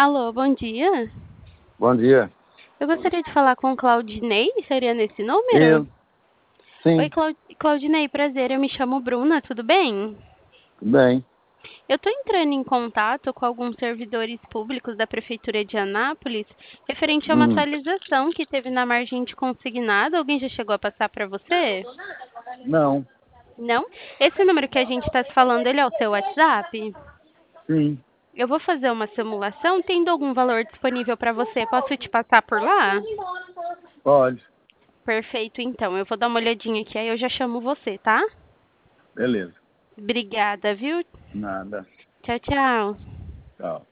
Alô, bom dia. Bom dia. Eu gostaria de falar com o Claudinei, seria nesse número? Eu, Oi, sim, Claudinei, prazer, eu me chamo Bruna, tudo bem? tudo bem. Eu estou entrando em contato com alguns servidores públicos da Prefeitura de Anápolis, referente a uma Hum, atualização que teve na margem de consignado. Alguém já chegou a passar para você? não, Não? Esse número que a gente está se falando, ele é o seu WhatsApp? sim, Eu vou fazer uma simulação, tendo algum valor disponível para você, posso te passar por lá? pode. Perfeito, então. Eu vou dar uma olhadinha aqui, aí eu já chamo você, tá? Beleza. Obrigada, viu? Nada. Tchau, tchau. Tchau.